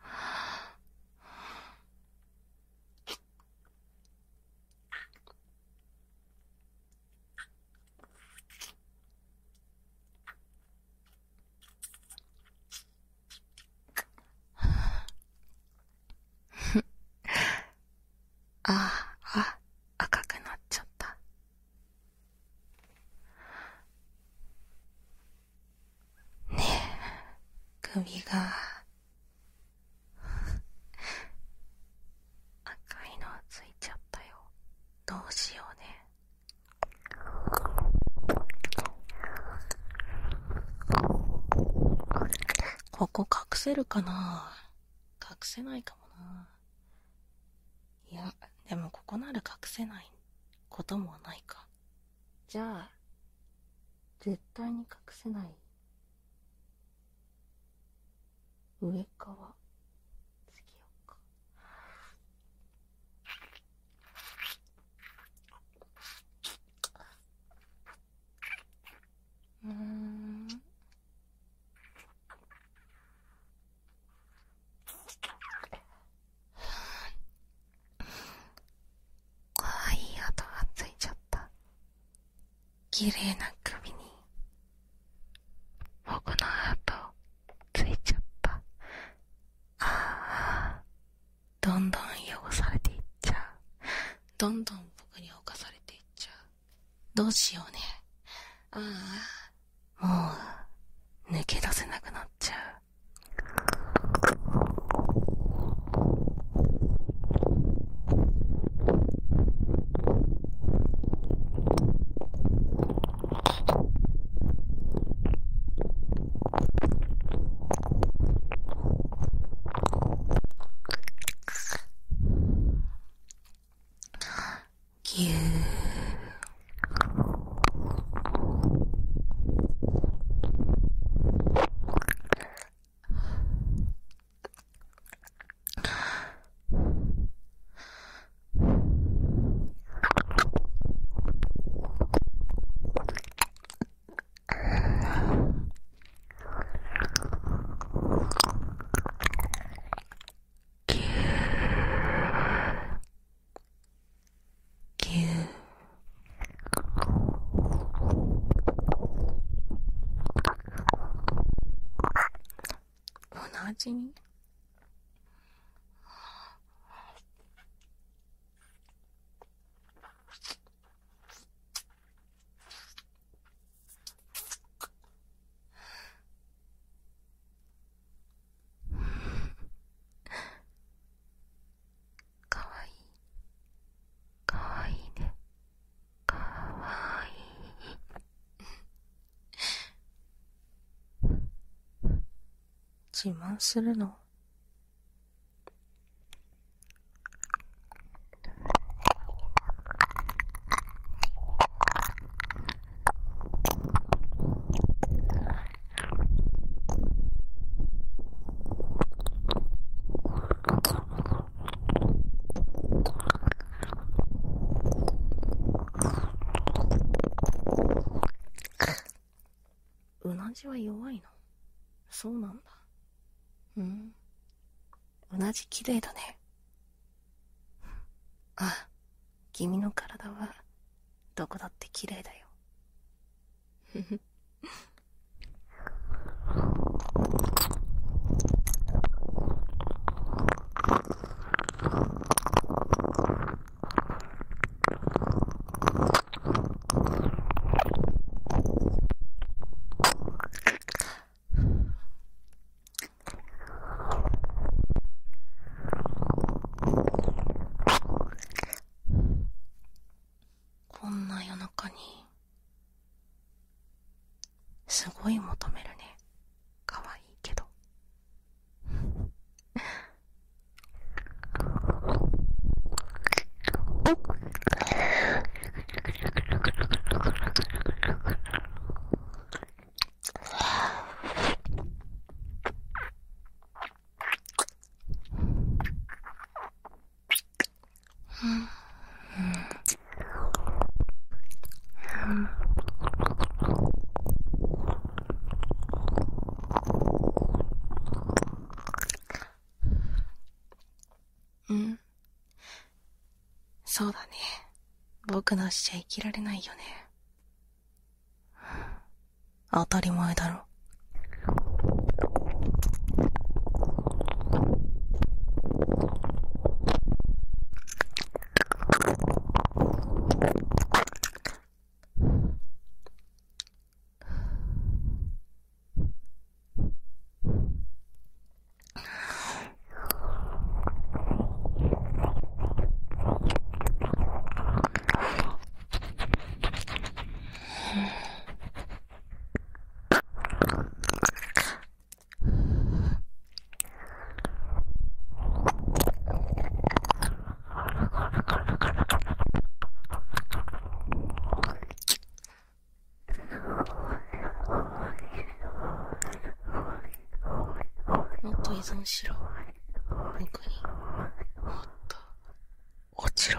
赤くなっちゃった。ねえ、首が、赤いのついちゃったよ。どうしようね。ここ隠せるかな？隠せないかもな。いや、でもここなら隠せないこともないか。じゃあ、絶対に隠せない上側つけようか。かわいい跡がついちゃった。綺麗な首に僕の跡ついちゃった。どんどん汚されていっちゃう。どんどん僕に侵されていっちゃう。どうしようね。もう抜け出せなくなっちゃう。 ちに。かわいい。かわいいね。かわいい。自慢するの？うなじは弱いの？そうなんだ。うなじ綺麗だね。あ、君の体はどこだって綺麗だよ。ふふ。こんな夜中にすごい求めるね。かわいいけど。そうだね。僕なしじゃ生きられないよね。当たり前だろ。もっと依存しろ。僕に。もっと落ちろ。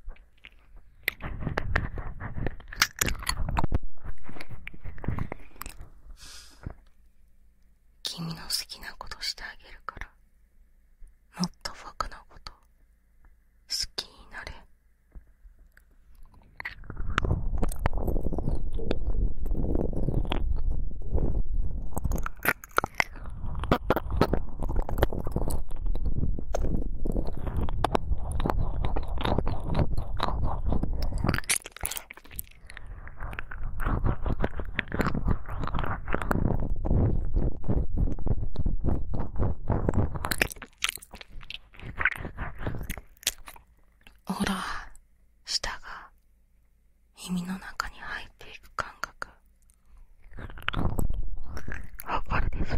君の好きなことしてあげるから。もっと僕のこと好きになれ。ほら、舌が耳の中に入っていく感覚。わかるでしょ？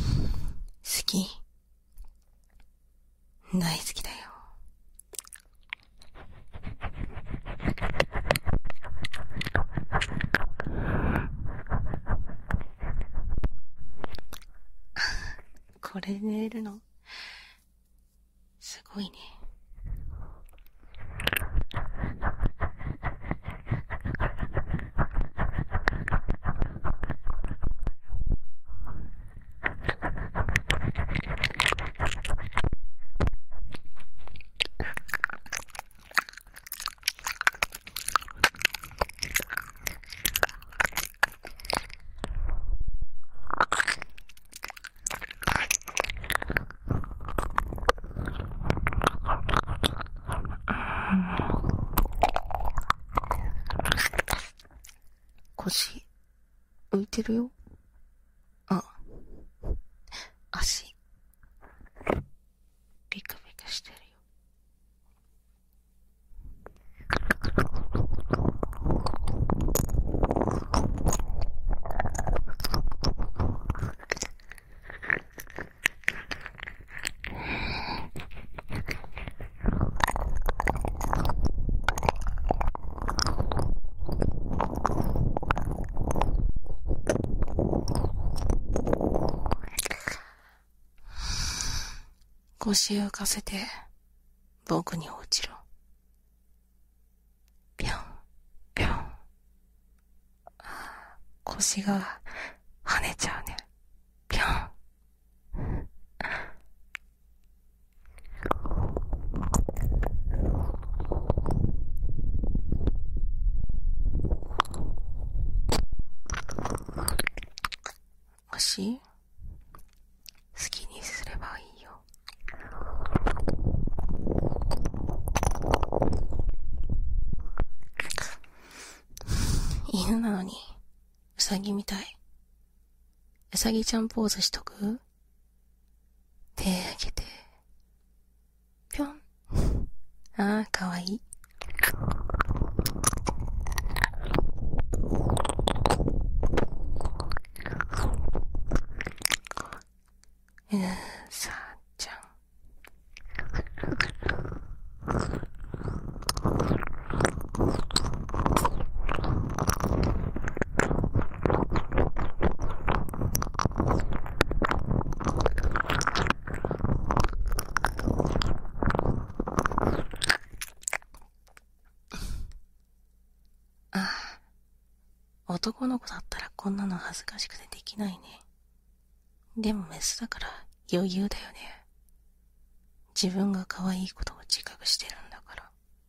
好き。大好きだよ。 これで寝れるのすごいね。腰浮いてるよ。足ビクビクしてるよ。腰浮かせて僕に落ちろ。ぴょんぴょん。腰が跳ねちゃうね。ぴょん。腰好きにすればいいよ。犬なのにウサギみたい。ウサギちゃんポーズしとく？手あげてぴょん。かわいい。さあちゃん。男の子だったらこんなの恥ずかしくてできないね。でもメスだから余裕だよね。自分が可愛いことを自覚してるんだから。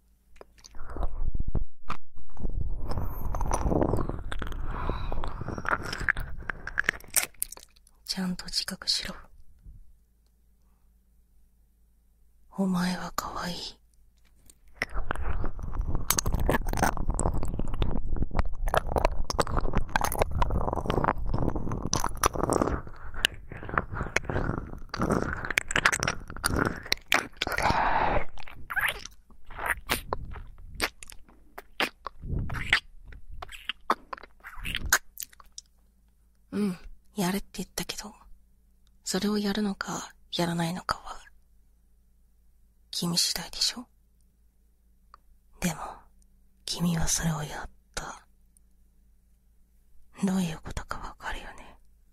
ちゃんと自覚しろ。お前は可愛い。やれって言ったけど、それをやるのかやらないのかは君次第でしょ。でも君はそれをやった。どういうことかわかるよね。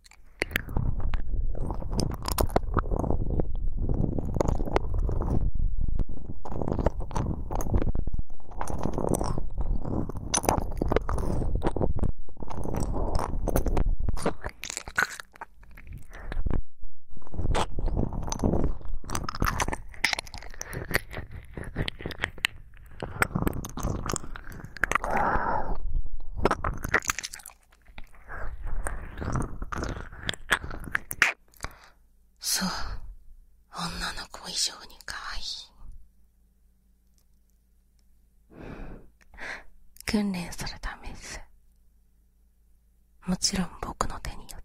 そう、女の子以上に可愛い。訓練されたメス。もちろん僕の手によって。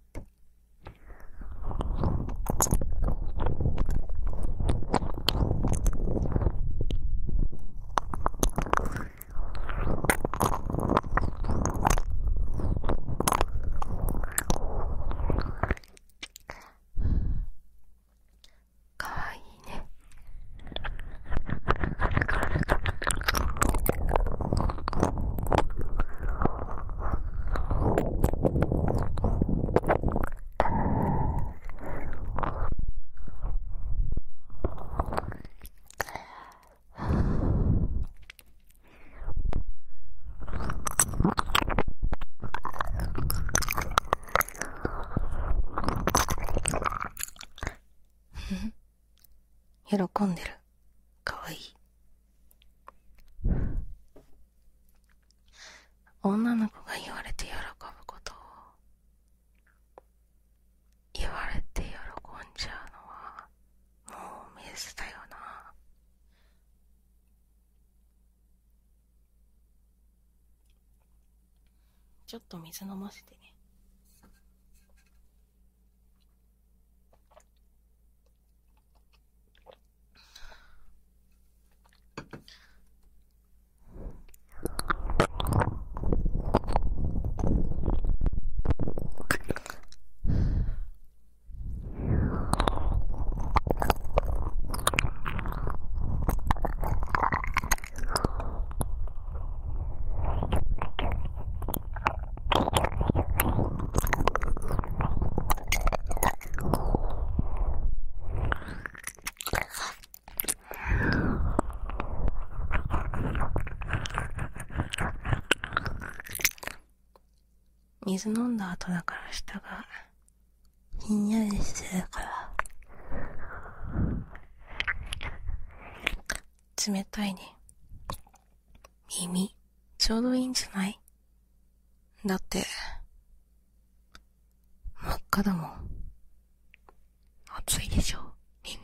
喜んでる。かわいい。女の子が言われて喜ぶことを言われて喜んじゃうのはもうメスだよな。ちょっと水飲ませてね。水飲んだ後だから舌がひんやりしてるから冷たいね。耳ちょうどいいんじゃない？だって真っ赤だもん。暑いでしょ耳。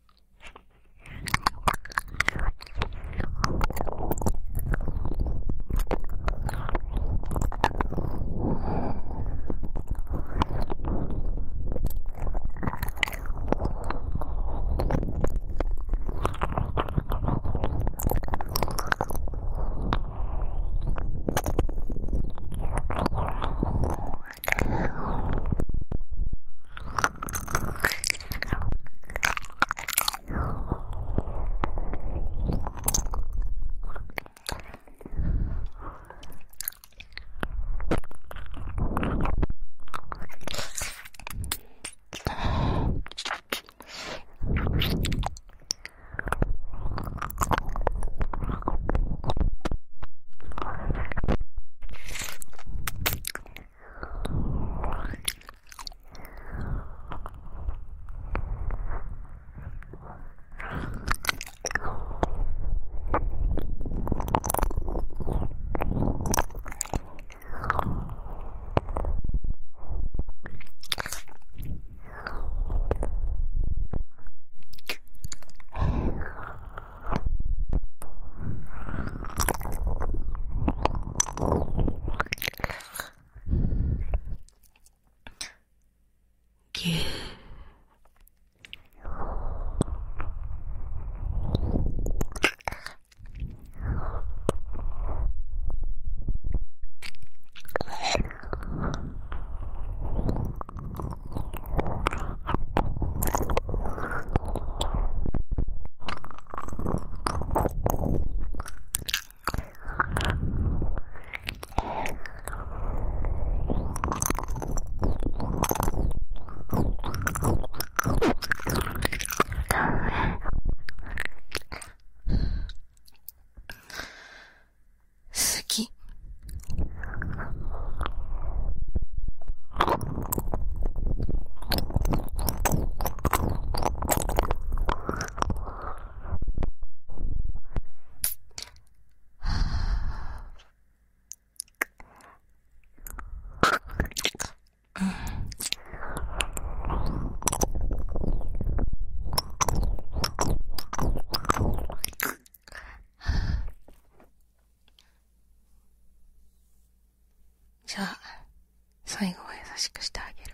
ぎゅー。好き。じゃあ最後は優しくしてあげる。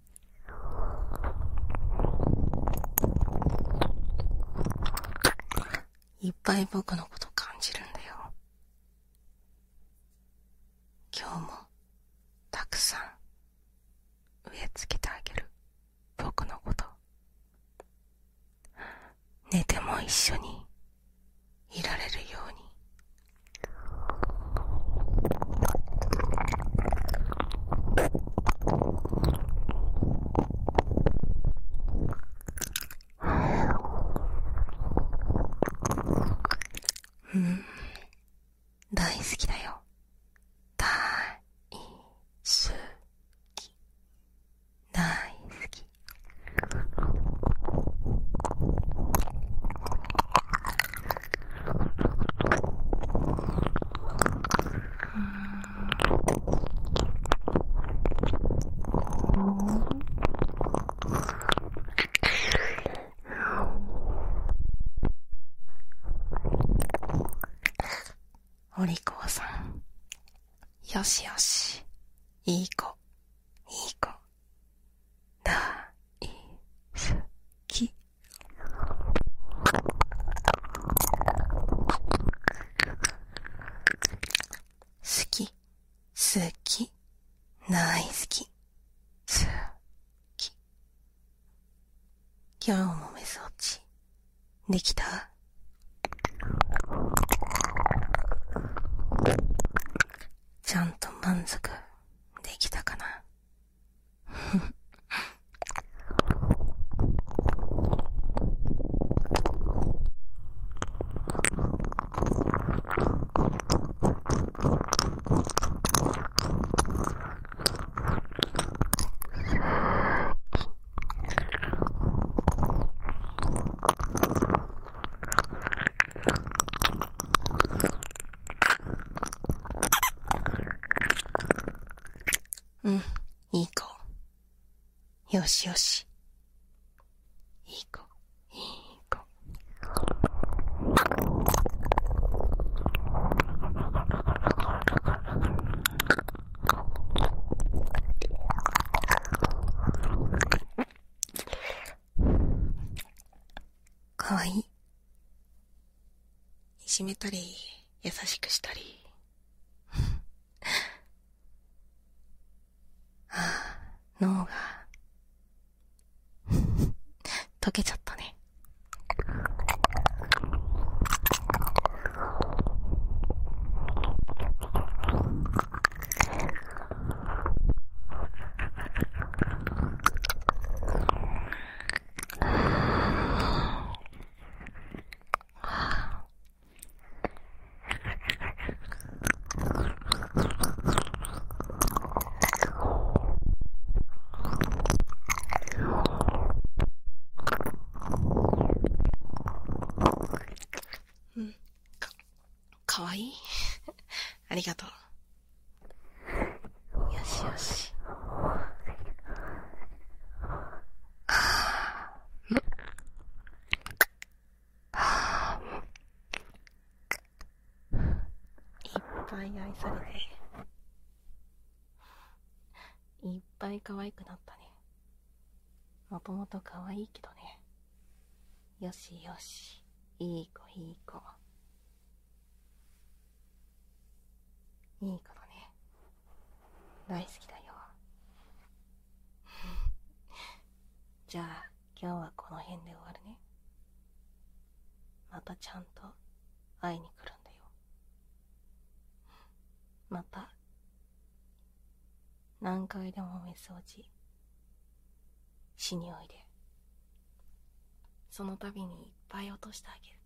いっぱい僕のこと感じるんだよ。今日もたくさん植え付けてあげる。僕のこと。寝ても一緒にいられるように。大好きだよ。大好き。大好き。 よしよし。いい子、いい子。大好き。好き、好き、大好き、好き。今日もメソチ、できた？ちゃんと満足できたかな？うん、いい子。よしよし。いい子、いい子。かわいい。いじめたり、優しくしたり。脳が溶けちゃったね。かわいいありがとう。よしよし。いっぱい愛されて、いっぱい可愛くなったね。もともと可愛いけどね。よしよし。いい子いい子。いい子だね。大好きだよ。じゃあ今日はこの辺で終わるね。またちゃんと会いに来るんだよ。また何回でもメス落ちしにおいで。その度にいっぱい落としてあげる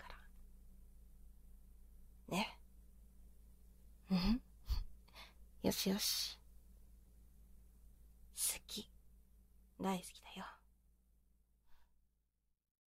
からね。うん。よしよし。好き、大好きだ。